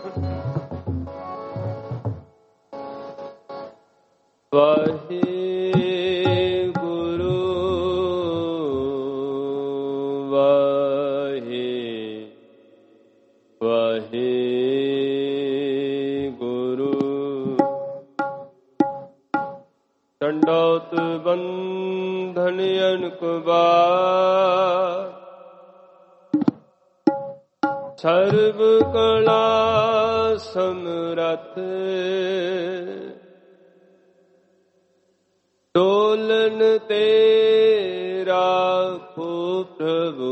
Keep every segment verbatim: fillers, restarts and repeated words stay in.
वाहेगुरु वाहे वाहेगुरु। दंडौत बंधन अनकुबार, सर्व कला समरथ, डोलन तेरा को प्रभु,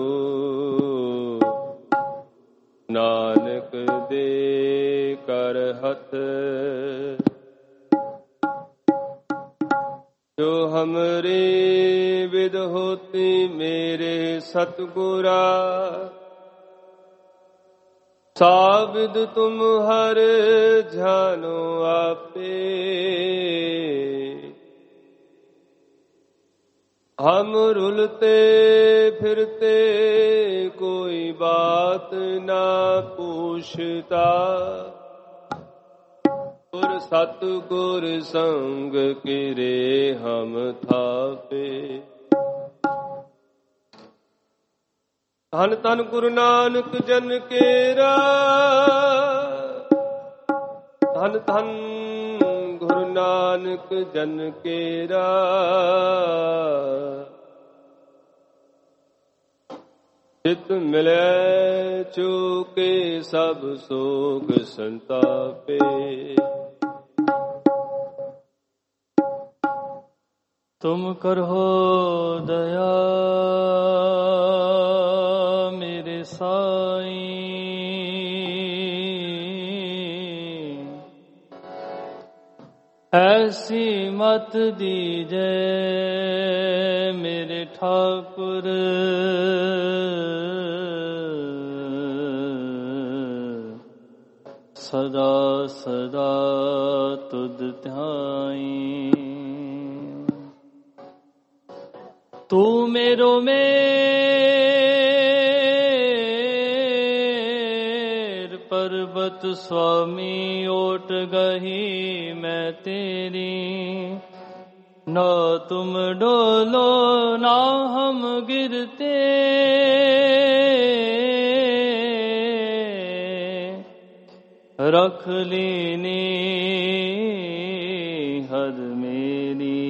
नानक दे कर हथ। जो हमरे विद होती मेरे सतगुरा, साबिद तुम हर जानो आपे। हम रुलते फिरते कोई बात ना पूछता, और सतगुर संग किरे हम थापे। धन धन गुरु नानक जन केरा, धन धन गुरु नानक जन केरा। चित मिले चूके सब सोग संतापे। तुम करहो दया मेरे साईं, ऐसी मत दीजे मेरे ठाकुर। सदा सदा तुद ध्याई, तू मेरो मेर पर्वत स्वामी। ओट गही मैं तेरी, न तुम डोलो ना हम गिरते। रख लीनी हर मेरी,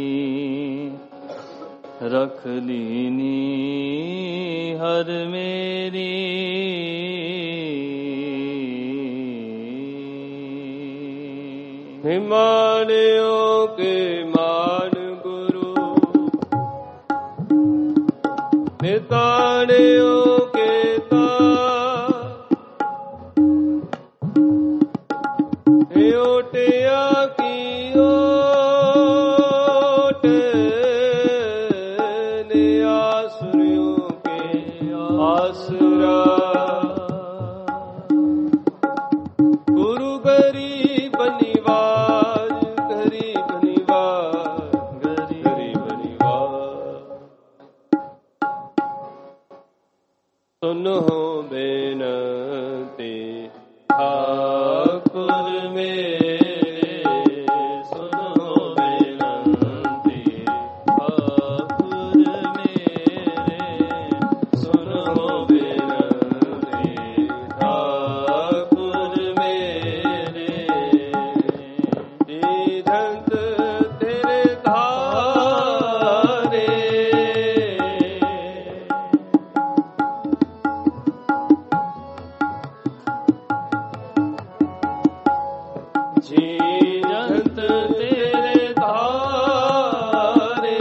रख लीनी हर मेरी। हिमालयों के मान गुरु, नितानयों के ओटिया की ओट, ने आसुरियों के आसरा। गुरु गरीब निवाज, गरीब निवाज, गरीब निवाज। सुनो बेनती ठाकुर मेरे, सुनो बेनती ठाकुर मेरे, सुनो बेनती ठाकुर मेरे। दीधंत तेरे धारे, जीजंत तेरे धारे।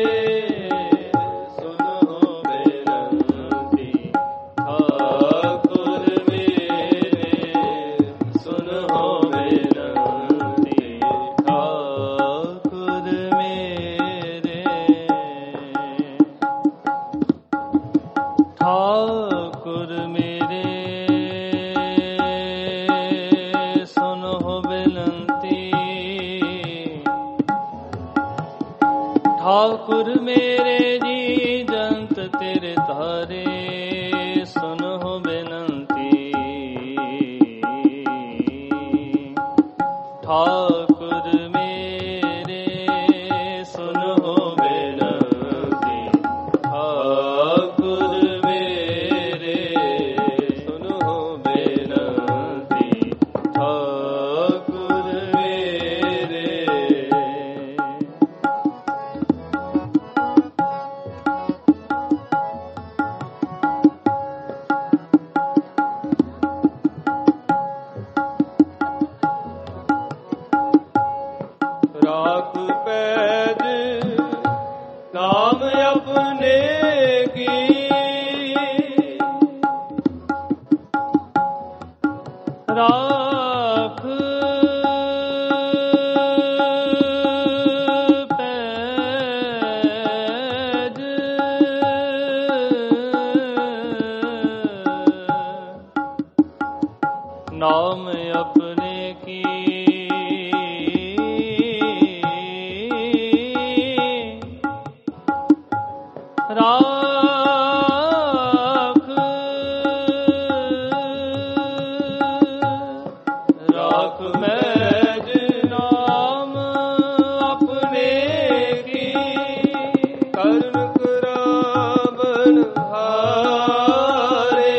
सुनो बेनती ठाकुर मेरे, सुनो बेनती ठाकुर मेरे। ठाकुर मेरे ठाकुर मेरे जी जंत तेरे तारे, सुनो बेनती ਨਾਮ ਆਪਣੇ ਕੀ ਰਾਖ ਪੈਜ ਨਾਮ ਆਪਣੇ ਕੀ ਰਾਖ ਰਾਖ ਮੈਜ ਨਾਮ ਆਪਣੇ ਕੀ ਕਰਨ ਕਰਾਵਨ ਹਾਰੇ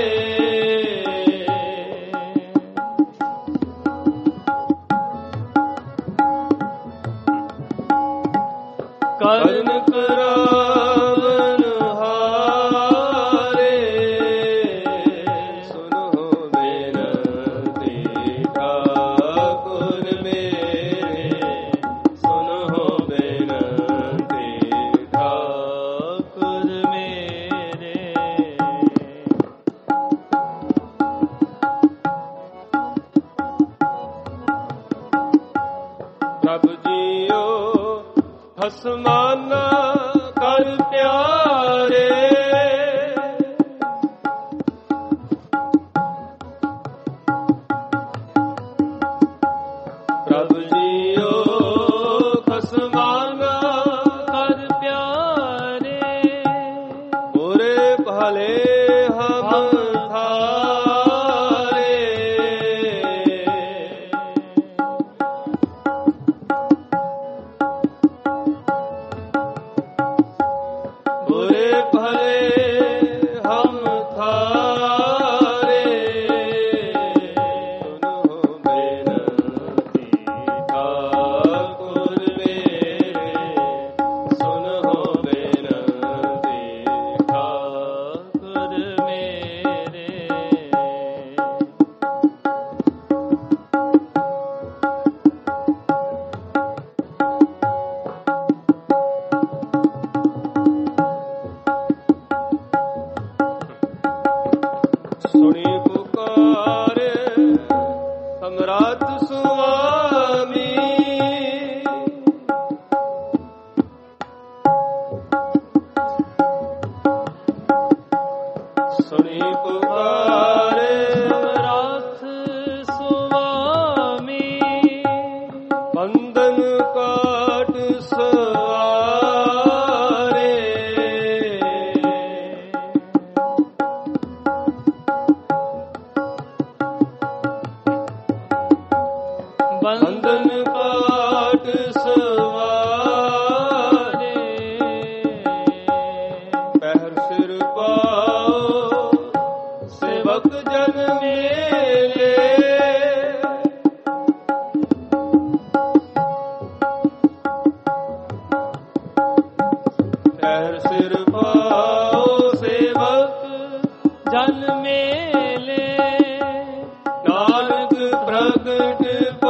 ਕਰਨ ਕਰਾਵਨ ਹਾਰੇ ਸੁਨੋ ਬੇਨਤੀ ਠਾਕੁਰ ਮੇਰੇ ਸੁਨੋ ਬੇਨਤੀ ਠਾਕੁਰ ਮੇਰੇ ਪ੍ਰਭ ਜੀਓ ਹਸਮਾਨਾ ਕਰ ਪਿਆਰੇ ਪ੍ਰਭ ਜੀਓ ਹਸਮਾਨਾ ਕਰ ਪਿਆਰੇ ਬੁਰੇ ਭਲੇ ਹਮ ਥਾਰੇ ਬੁਰੇ ਭਲੇ ਹਮ ਥਾਰੇ ਸੁਨੋ ਬੇਨਤੀ ਠਾਕੁਰ ਮੇਰੇ ਸੁਨੋ ਬੇਨਤੀ ਠਾਕੁਰ ਮੇਰੇ ਸੁਣੀ ਪੁਕਾਰ ਸਮਰਾਟ ਸੁਆਮੀ ਸੁਣੀ ਪੁਕਾਰ ਸਮਰਾਥ ਸੁਆਮੀ ਬੰਧਨ ਕਾਟ ਸਵਾਰੇ ਬੰਧਨ ਕਾਟ ਸਵਾਰੇ ਪਹਿਰ ਸਿਰ ਪਾਓ ਸੇਵਕ ਜਨ ਮੇਲੇ ਪਹਿਰ ਸਿਰ ਪਾਓ ਸੇਵਕ ਜਨ ਮੇਲੇ ਨਾਨਕ ਪ੍ਰਗਟ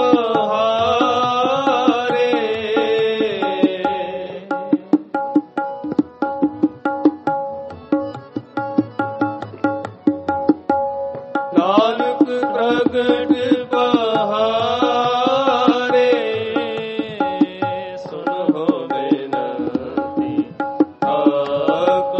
ਪਹਾਰੇ ਨਾਨਕ ਪ੍ਰਗਟ ਪਹਾਰੇ ਸੁਨੋ ਬੇਨਤੀ ਠਾਕੁਰ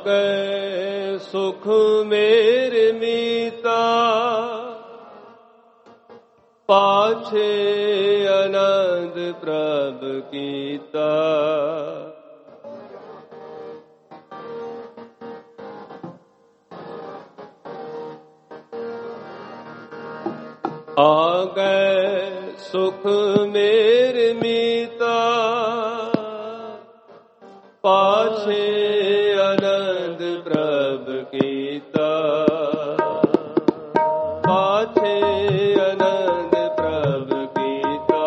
ਆਗੈ ਸੁਖ ਮੇਰੇ ਮੀਤਾ, ਪਾਛੇ ਆਨੰਦ ਪ੍ਰਭ ਕੀਤਾ। ਆਗੈ ਸੁਖ ਮੇਰੇ ਮੀਤਾ, ਪਾਛੇ ਆਨੰਦ ਪ੍ਰਭ ਕੀਤਾ। ਪਾਛੇ ਆਨੰਦ ਪ੍ਰਭ ਕੀਤਾ।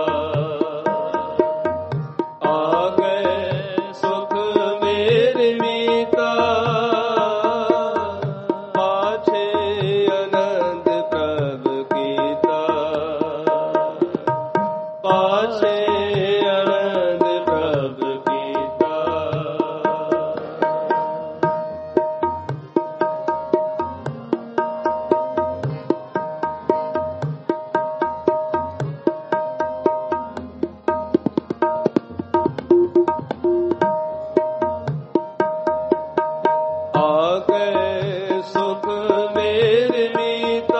ਆਗੈ ਸੁਖ ਮੇਰੇ ਮੀਤਾ, ਪਾਛੇ ਆਨੰਦ ਪ੍ਰਭ ਕੀਤਾ। ਪਾਛੇ ਆਨੰਦ ਪ੍ਰਭ ਕੀਤਾ। ਆਗੈ ਸੁਖ ਮੇਰੇ ਮੀਤਾ,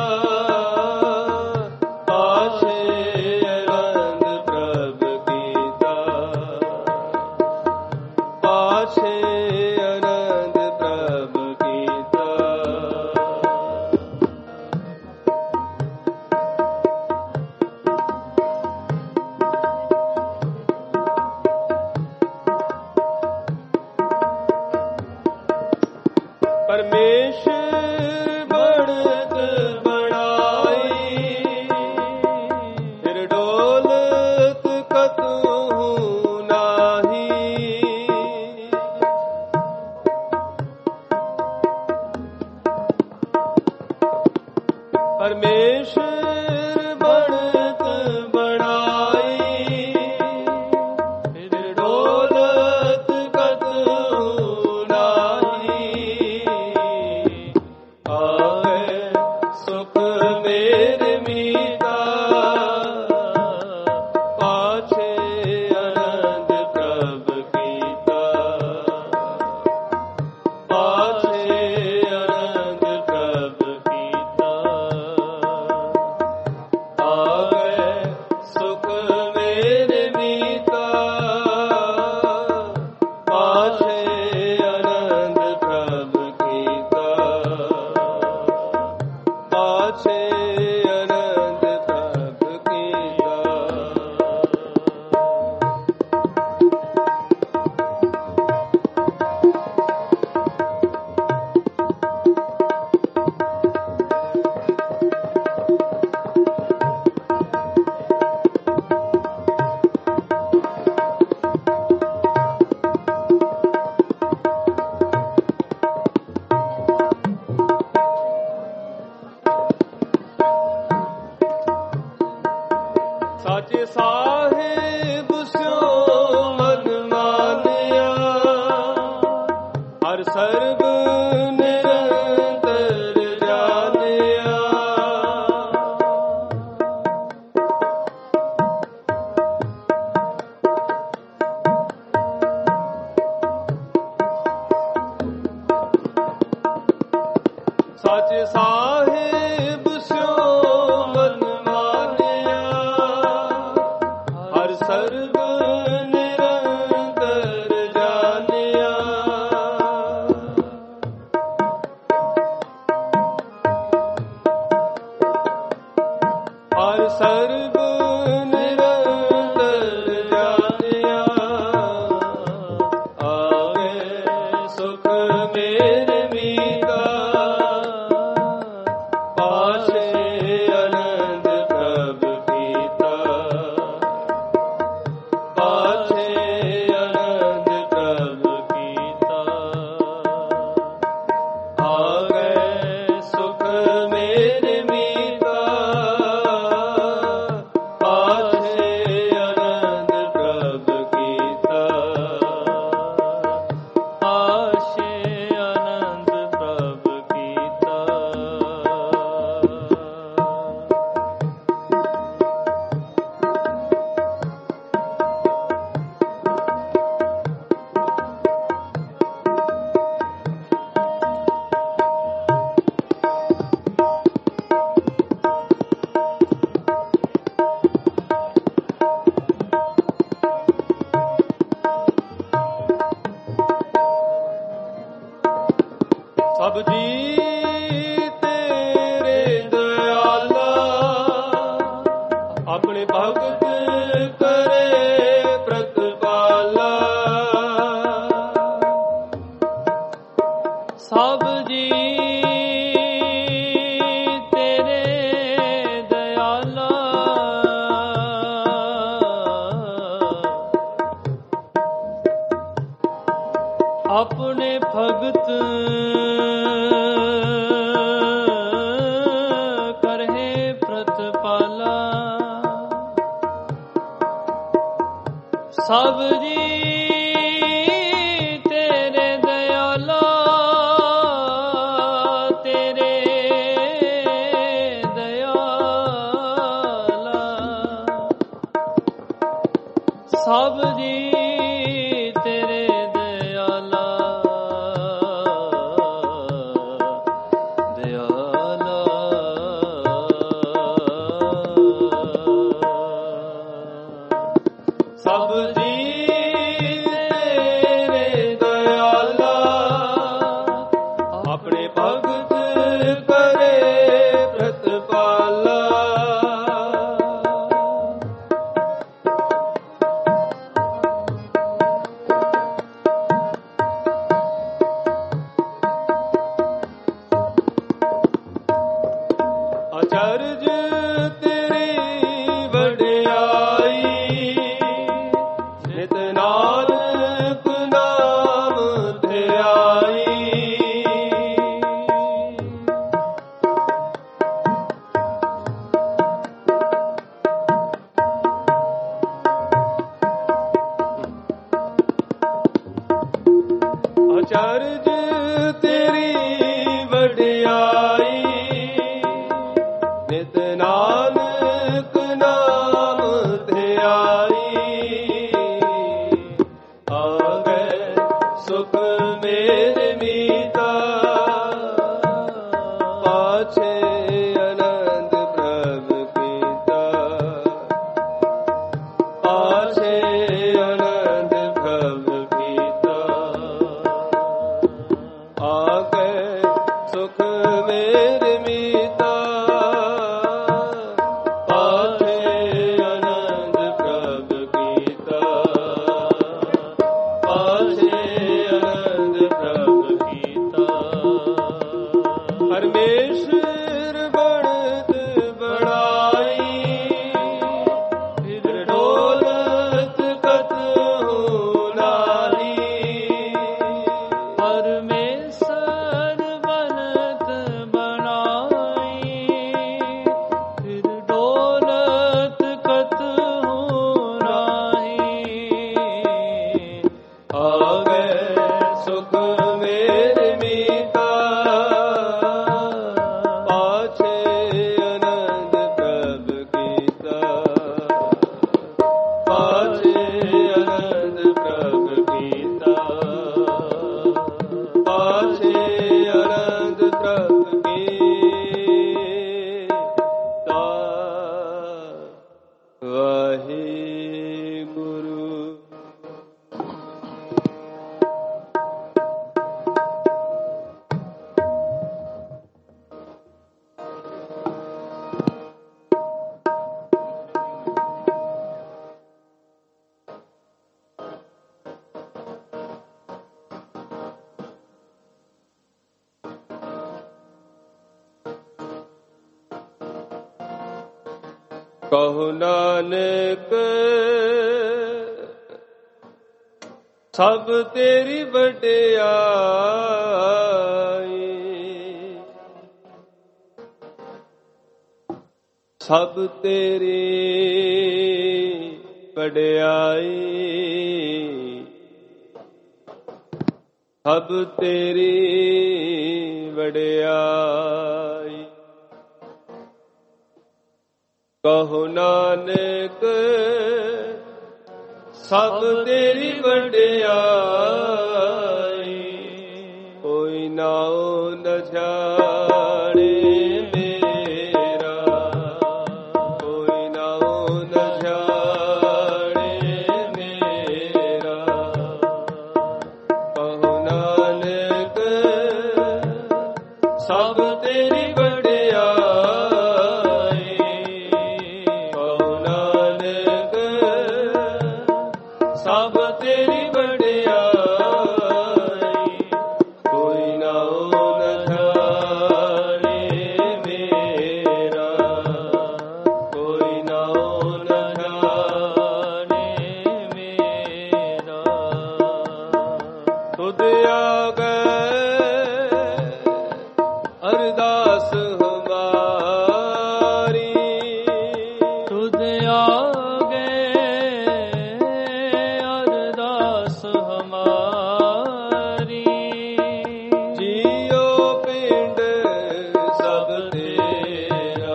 ਪਾਛੇ ਆਨੰਦ ਪ੍ਰਭ ਕੀਤਾ। ਪਾਛੇ ਆਨੰਦ ਪ੍ਰਭ ਕੀਤਾ। ਪਰਮੇਸ਼ਰ ਬਣਤ ਬਣਾਈ, ਫਿਰ ਡੋਲਤ ਕਤਹੁ ਨਾਹੀ। ਪਰਮੇਸ਼ਰ ਬਣਤ ਬਣਾਈ, ਫਿਰ ਡੋਲਤ ਕਤਹੁ ਨਾਹੀ। ਆਗੈ ਸੁਖ ਮੇਰੇ ਮੀਤਾ, ਪਾਛੇ ਆਨੰਦ ਪ੍ਰਭ ਕੀਤਾ। ਪਾਛੇ ਆਨੰਦ ਪ੍ਰਭ ਕੀਤਾ। ਆਗੈ ਸੁਖ ਮੇਰੇ ਮੀਤਾ, ਪਾਛੇ ਆਨੰਦ ਪ੍ਰਭ ਕੀਤਾ। ਪਾਛੇ ਆਨੰਦ ਪ੍ਰਭ ਕੀਤਾ। ਸਾਚੇ ਸਾਹਿਬ ਸਿਉ ਮਨ ਮਾਨਿਆ, ਹਰ ਸਰਬ ਨਿਰੰਤਰ ਜਾਣਿਆ। ਸਾਚੇ ਸਾਹਿਬ ਸਿਉ ਮਨ ਮਾਨਿਆ, ਹਰ ਸਰਬ ਨਿਰੰਤਰ ਜਾਣਿਆ। ਹਰ ਸਰਬ ਨਿਰੰਤਰ ਜਾਣਿਆ। ਆਗੈ ਸੁਖ ਮੇਰੇ ਮੀਤਾ, ਸਭ ਜੀ ਤੇਰੇ ਦਇਆਲਾ, ਆਪਣੇ ਭਗਤ ਕਰੇ ਪ੍ਰਤਪਾਲਾ। ਸਭ ਜੀ ਤੇਰੇ ਦਇਆਲਾ, ਆਪਣੇ ਭਗਤ ਕਰਹਿ ਪ੍ਰਤਪਾਲਾ। ਸਭ ਜੀ ਤੇਰੇ ਦਇਆਲਾ, ਤੇਰੇ ਦਇਆਲਾ। ਸਭ ਜੀ ਤੇਰੇ ਦਇਆਲਾ, ਦਇਆਲਾ। ਸਭ ਜੀ ਤੇਰੇ ਦਇਆਲਾ, ਆਪਣੇ ਭਗਤ ਕਰੇ ਪ੍ਰਤਪਾਲਾ। ਅਚਰਜ ਤੇਰੀ ਵਡਿਆਈ, ਨਿਤ ਨਾਨਕ ਨਾਮ ਧਿਆਈ। ਅਚਰਜ ਤੇਰੀ ਵਡਿਆਈ, ਨਿਤ ਨਾਨਕ ਨਾਮ ਧਿਆਈ। ਆਗੇ ਸੁਖ ਮੇਰੇ ਮੀਤਾ, ਪਾਛੇ ਆਨੰਦ ਪ੍ਰਭ ਕੀਤਾ। ਪਾਛੇ ਆਨੰਦ ਪ੍ਰਭ ਕੀਤਾ। ਆਗੇ ਸੁਖ ਮੇਰੇ ਮੀਤਾ, ਪਾਛੇ ਆਨੰਦ ਪ੍ਰਭ ਕੀਤਾ। ਪਾਛੇ ਆਨੰਦ ਪ੍ਰਭ ਕੀਤਾ। ਪਰਮੇਸ਼ਰ ਬਣਤ ਬਣਾਈ, ਫਿਰ ਡੋਲਤ ਕਤਹੁ ਨਾਹੀ। ਪਰਮੇਸ਼ਰ ਬਣਤ ਬਣਾਈ, ਫਿਰ ਡੋਲਤ ਕਤਹੁ ਨਾਹੀ। ਆਗੇ ਸੁਖ ਮੇਰੇ ਮੀਤਾ, ਪਾਛੇ ਆਨੰਦ ਪ੍ਰਭ ਕੀਤਾ। ਪਾਛੇ ਆਨੰਦ ਪ੍ਰਭ ਕੀਤਾ। ਪਾਛੇ ਆਨੰਦ ਪ੍ਰਭ ਕੀਤਾ। ਵਾਹਿਗੁਰੂ। ਕਹੋ ਨਾਨਕ ਸਭ ਤੇਰੀ ਵਡਿਆਈ, ਸਭ ਤੇਰੀ ਵਡਿਆਈ, ਸਭ ਤੇਰੀ ਵਡਿਆਈ। ਕਹੋ ਨਾਨਕ ਸਭ ਤੇਰੀ ਵਡਿਆਈ, ਕੋਈ ਨਾਉ ਨ ਜਾਣੇ ਮੇਰਾ, ਕੋਈ ਨਾਉ ਨ ਜਾਣੇ ਮੇਰਾ। ਕਹੋ ਨਾਨਕ ਸਭ ਤੇਰੀ ਵਡਿਆਈ। ਕਹੋ ਨਾਨਕ ਸਭ ਤੇਰੀ ਵਡਿਆਈ। ਕੋਈ ਨਾਉ ਨ ਜਾਣੇ ਮੇਰਾ, ਕੋਈ ਨਾਉ ਨ ਜਾਣੇ ਮੇਰਾ। ਤੁਧ ਆਗੇ ਅਰਦਾਸ ਹਮਾਰੀ, ਤੁਧ ਆਗੇ ਅਰਦਾਸ ਹਮਾਰੀ। ਜੀਉ ਪਿੰਡ ਸਭ ਤੇਰਾ,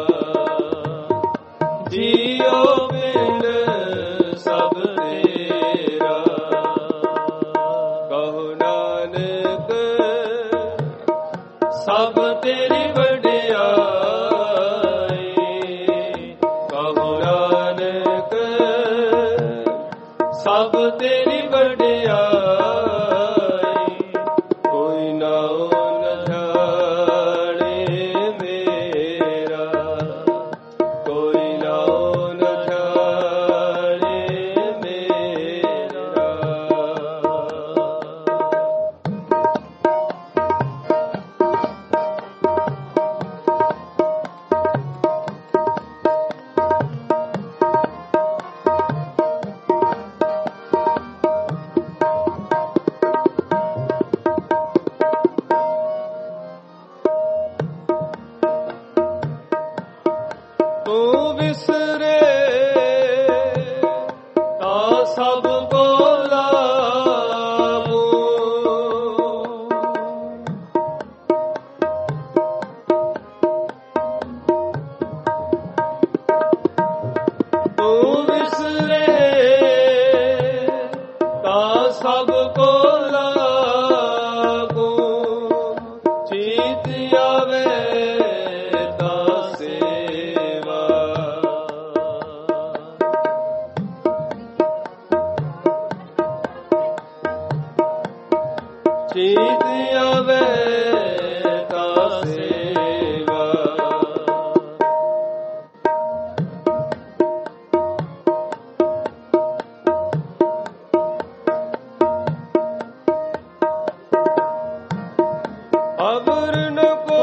ਜੀਉ ਪਿੰਡ ਸਭ ਤੇਰਾ। ਕਹੋ ਨਾਨਕ ਸਭ ਤੇਰੀ ਵਡਿਆਈ। ਕਹੋ ਨਾਨਕ ਸਭ ਤੇਰੀ ਵਡਿਆਈ। ਕੋਈ ਨਾਉ ਨ ਜਾਣੇ ਮੇਰਾ, ਕੋਈ ਨਾਉ ਨ ਜਾਣੇ ਮੇਰਾ। ਤੂੰ ਵਿਸਰੇ ਤਾਂ ਸਭ ਕੋ ਲਾਵੋ। ਤੂੰ ਵਿਸਰੇ ਤਾਂ ਸਭ ਕੋ ਲਾਗੋ। ਚੀਤ ਆਵੇ ਤਾਂ ਸੇਵਾ। ਚੀਤ ਆਵੇ ਤਾਂ ਸੇਵਾ। ਅਵਰ ਨ ਕੋ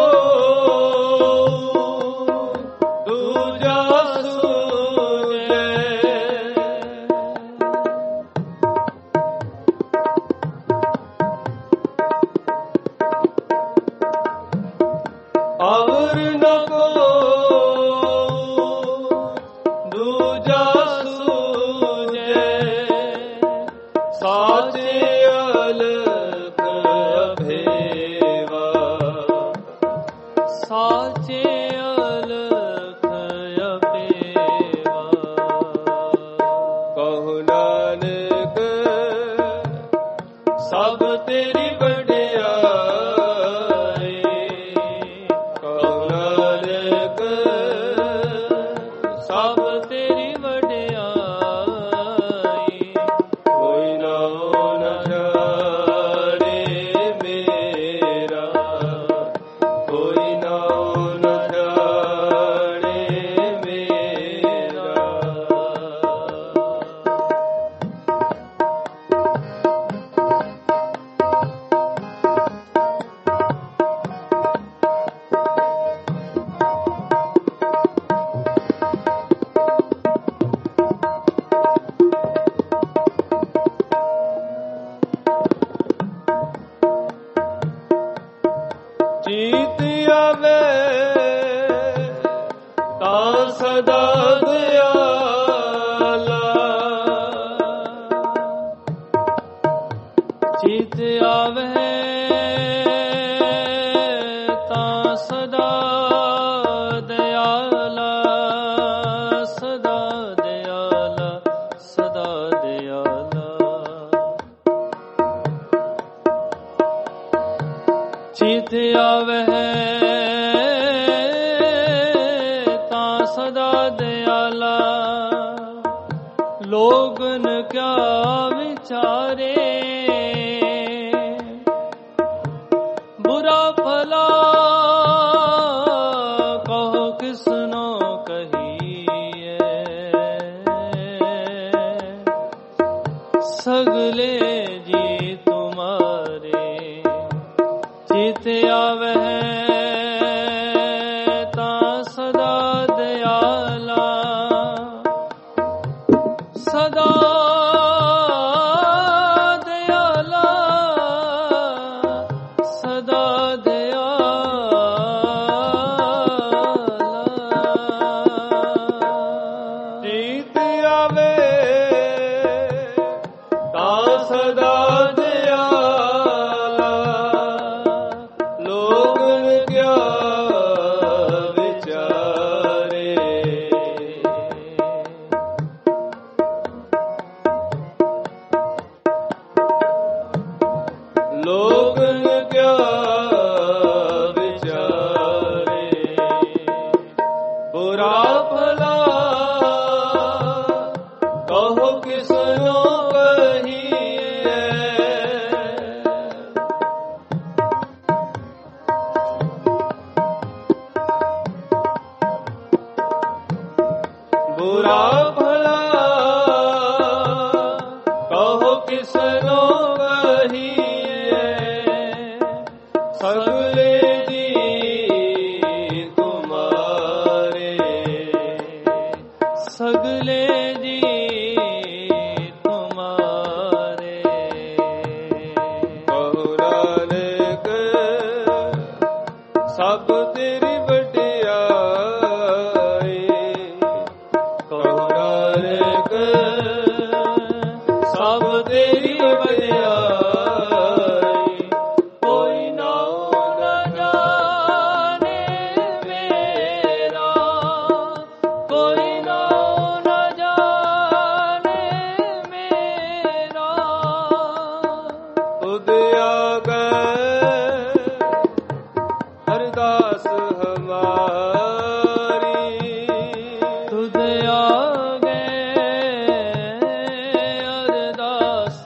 ਦੂਜਾ ਸੂਝੈ। ਅਵਰ ਨ ਕੋ ਦੂਜਾ ਸੂਝੈ। ਸਾਚੇ ਅਲਖ ਅਭੇਵਾ। ਸਾਚੇ ਅਲਖ ਅਪੇਵਾ। ਕਹੋ ਨਾਨਕ ਸਭ ਤੇਰੀ ਵਡਿਆਈ। ਕਹੋ ਨਾਨਕ ਸਭ ਤੇਰੀ ਵਡਿਆਈ। ਕੋਈ ਨਾਉ ਨ ਜਾਣੇ ਮੇਰਾ, ਕੋਈ ਨਾਉ ਨ ਜਾਣੇ ਮੇਰਾ। ਚੀਤ ਆਵੇ ਤਾਂ ਸਦਾ ਦਿਆਲਾ। ਚਿਤ ਆਵੇ ਤਾਂ ਸਦਾ ਦਿਆਲਾ। ਸਦਾ ਦਿਆਲਾ, ਸਦਾ ਦਿਆਲਾ। ਚਿਤ ਆਵੇ ਤਾਂ ਸਦਾ ਦਿਆਲਾ। ਲੋਗਨ ਕਿਆ ਵਿਚਾਰੇ, ਬੁਰਾ ਭਲਾ ਕਿਆ ਵਿਚਾਰੇ। ਲੋਗਨ ਕਿਆ ਵਿਚਾਰੇ। ਬੁਰਾ ਭਲਾ ਕਹੋ ਕਿਸਨੋ ਕਹੀਏ। ਬੁਰਾ ਭਲਾ ਕਹੋ ਕਿਸਨੋ ਕਹੀਏ। ਸਗਲੇ ਜੀ ਤੁਮਾਰੇ। ਸਗਲੇ ਜੀ ਤੁਮਾਰੇ। ਕਹੋ ਨਾਨਕ ਸਭ ਤੇਰੀ ਵਡਿਆਈ। ਕਹੋ ਨਾਨਕ ਸਭ ਤੇਰੀ ਵਡਿਆਈ। ਕੋਈ ਨਾਉ ਨ ਜਾਣੇ ਮੇਰਾ। ਕੋਈ ਨਾਉ ਨ ਜਾਣੇ ਮੇਰਾ। ਤੁਧ ਆਗੈ ਅਰਦਾਸ ਹਮਾਰੀ। ਤੁਧ ਆਗੇ ਅਰਦਾਸ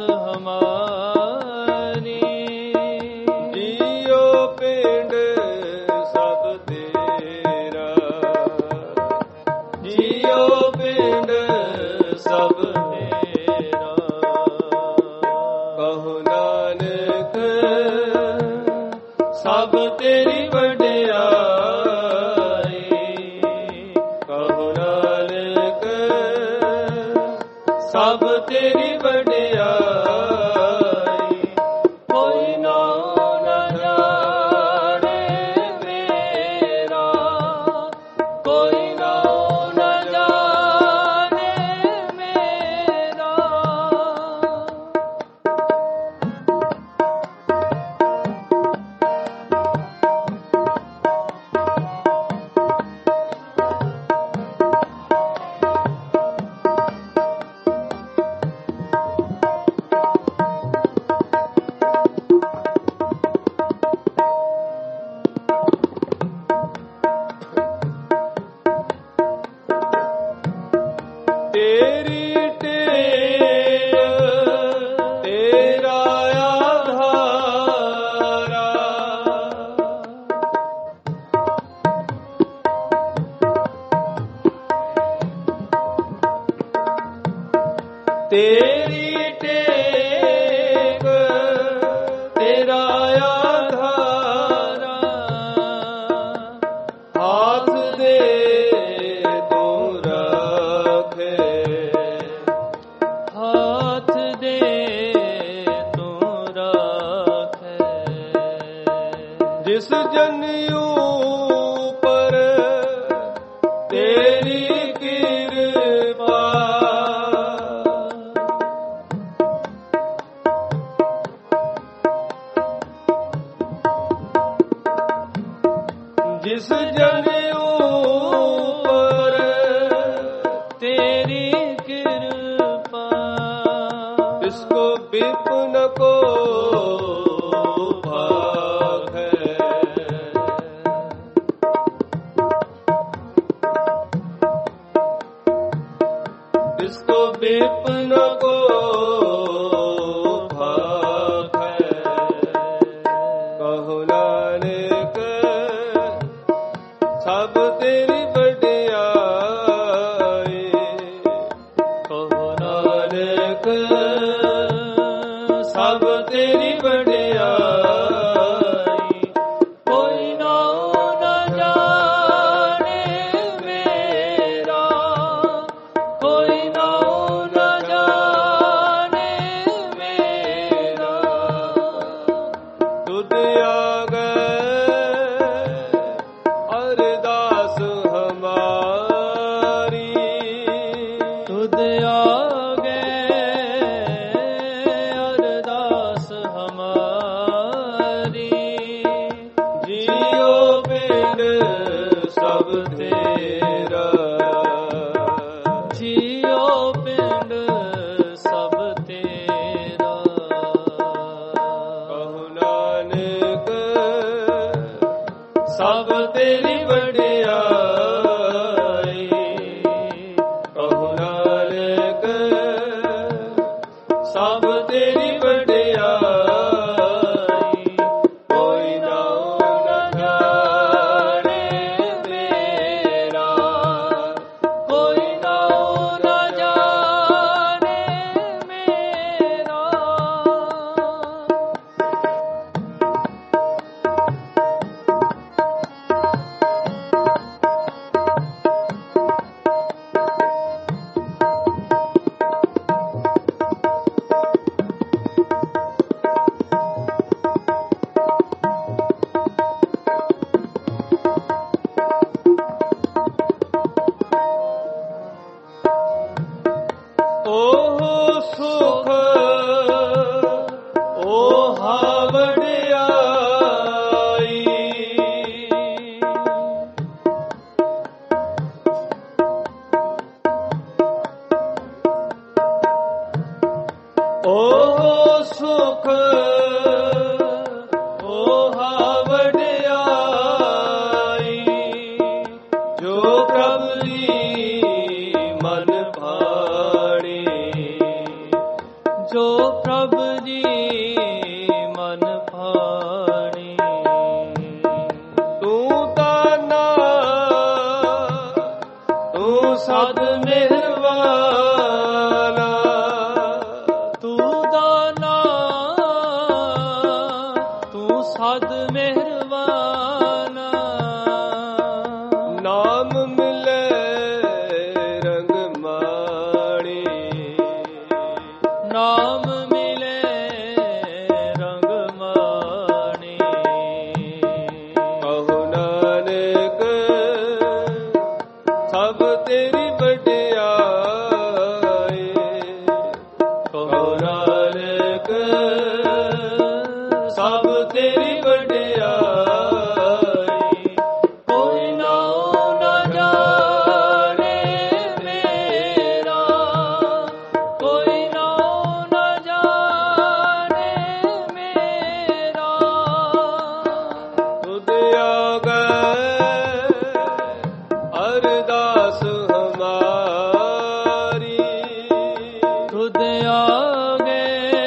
ਹਮਾਰੀ। ਜੀਓ ਪਿੰਡ ਸਭ ਤੇਰਾ। ਜੀਓ ਪਿੰਡ ਸਭ ਤੇਰਾ। ਕਹੋ ਨਾਨਕ ਸਭ ਤੇਰੀ ਵਡਿਆਈ। ਕਹੋ ਨਾਨਕ ਸਭ ਤੇਰੀ ਵਡਿਆਈ। ਕੋਈ ਨਾਉ ਨ ਜਾਣੇ ਮੇਰਾ। ਕੋਈ ਨਾਉ ਨ ਜਾਣੇ ਮੇਰਾ। ਤੇਰੀ ਟੇਕ ਤੇਰਾ ਆਧਾਰਾ। ਤੇਰੀ ਟੇਕ ਤੇਰਾ ਆਧਾਰਾ। ਹਾਥ ਦੇ ਤੂੰ ਰੱਖੇ। ਹਾਥ ਦੇ ਤੂੰ ਰਾਖੇ। ਜਿਸ ਜਨਿਉ ਪਰ ਤੇਰੀ ਕਿਰਪਾ। ਜਿਸ ਜਨਿਉ ਪਰ ਤੇਰੀ ਕਿਰਪਾ। इसको विपुन को भाग है। इसको विपुन को भाग है। कहो नानक सब तेरी वडਿਆਈ। ਕਹੋ ਨਾਨਕ ਸਭ ਤੇਰੀ ਵਡਿਆਈ। ਕੋਈ ਨਾਉ ਨ ਜਾਣੇ ਮੇਰਾ। ਕੋਈ ਨਾਉ ਨ ਜਾਣੇ ਸਭ ਤੇਰਾ। ਜਿਉ ਪਿੰਡ ਸਭ ਤੇਰਾ। ਕਹੋ ਨਾਨਕ ਸਭ ਤੇਰੀ ਵਡਿਆਈ। ਕਹੋ ਨਾਨਕ ਸਭ ਤੇਰੀ ਵਡਿਆਈ। ਕੋਈ ਨਾਉ ਨ ਜਾਣੇ ਮੇਰਾ, ਕੋਈ ਨਾਉ ਨ ਜਾਣੇ ਮੇਰਾ। ਓਹ ਸੁਖ ਓਹਾ ਵਡਿਆਈ। ਓਹ ਸੁਖ ਓਹਾ ਵਡਿਆਈ। ਜੋ ਪ੍ਰਭ ਦੀ ਮਨ ਭਾਣੀ। ਜੋ ਪ੍ਰਭ ਜੀ ਮਨ ਭਾਣੀ। ਤੂੰ ਤਾਨਾ ਤੂੰ ਸਦ ਮਿਹਰਵਾਨਾ। ਤੂੰ ਦਾਨਾ ਤੂੰ ਸਦ ਮਿਹਰਬਾਨਾ। ਨਾਮ ਮਿਲੇ ਰੰਗ ਮਾਣੀ। ਨਾਮ ਮਿਲੇ ਰੰਗ ਮਾਣੀ। ਕਹੋ ਨਾਨਕ ਸਭ ਤੇਰੀ ਵਡਿਆਈ। ਕਹੋ ਨਾਨਕ ਸਭ ਤੇਰੀ ਵਡਿਆਈ। ਕੋਈ ਨਾਉ ਨ ਜਾਣੇ ਮੇਰਾ, ਕੋਈ ਨਾਉ ਨ ਜਾਣੇ ਮੇਰਾ। ਤੁਧ ਆਗੈ ਅਰਦਾਸ ਹਮਾਰੀ। ਤੁਧ ਆਗੇ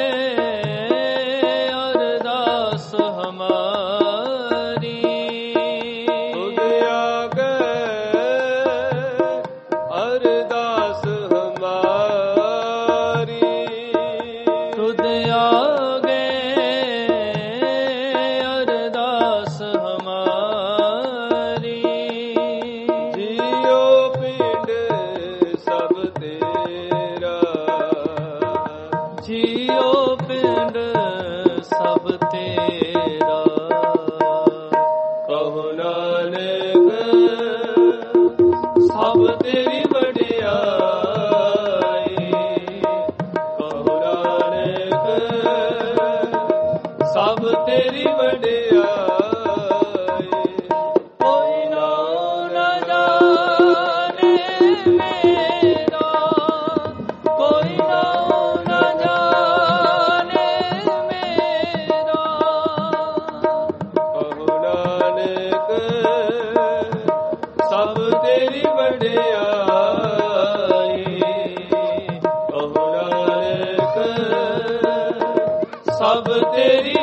ਅਰਦਾਸ ਹਮਾਰੀ। ਤੁਧ ਆਗੈ ਅਰਦਾਸ ਹਮਾਰੀ। ਤੁਧ ਆਗੇ ਅਰਦਾਸ ਹਮਾਰੀ। ਜੀਉ ਪਿੰਡ ਸਭ ਤੇਰਾ। ਜਿਉ ਪਿੰਡ ਸਭ ਤੇਰਾ। ਕਹੋ ਨਾਨਕ ਸਭ ਤੇਰੀ ਵਡਿਆਈ। ਕਹੋ ਨਾਨਕ ਸਭ ਤੇਰੀ ਵਡਿਆਈ। ਕੋਈ ਨਾਉ ਨ ਜਾਣੇ ਮੇਰਾ, ਕੋਈ ਨਾਉ ਨ ਜਾਣੇ ਮੇਰਾ। ਕਹੋ ਨਾਨਕ ਸਭ ਤੇਰੀ ਵਡਿਆਈ। ਕਹੋ ਨਾਨਕ ਸਭ ਤੇਰੀ